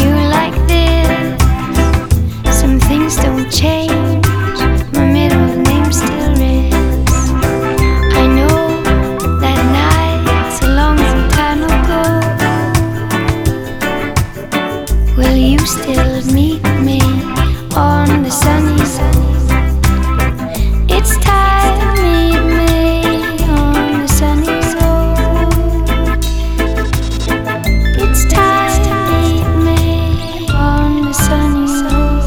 you like this. Some things don't change. My middle name still is. I know that night's a long time ago. Will you still meet me on the sunny side? It's time to meet me on the sunny road. It's time to meet me on the sunny road.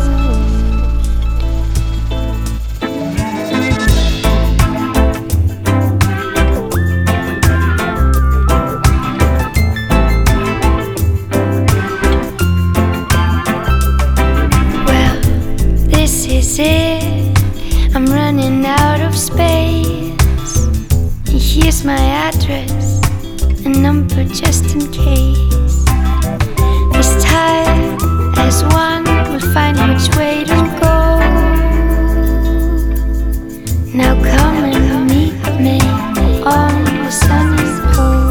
Well, this is it. I'm running out of space. Here's my address, a number just in case. This time, as one, we'll find which way to go. Now come and meet me on the sunny road.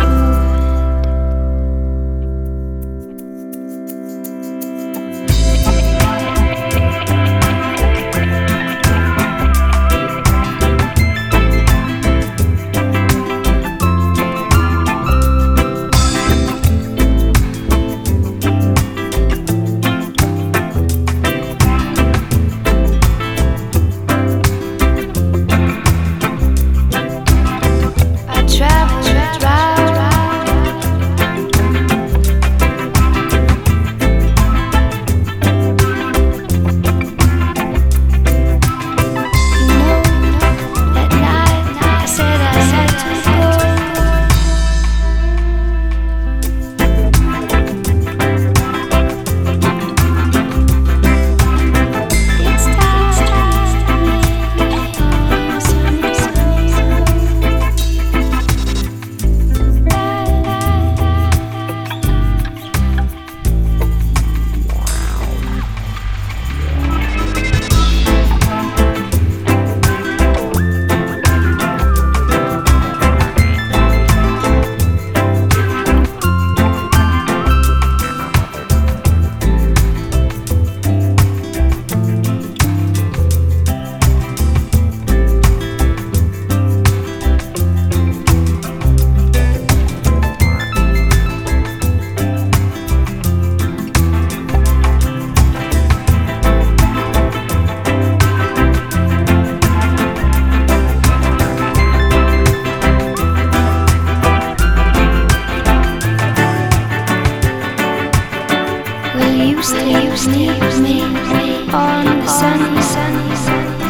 Will you stay with me on the sunny, sunny, sunny?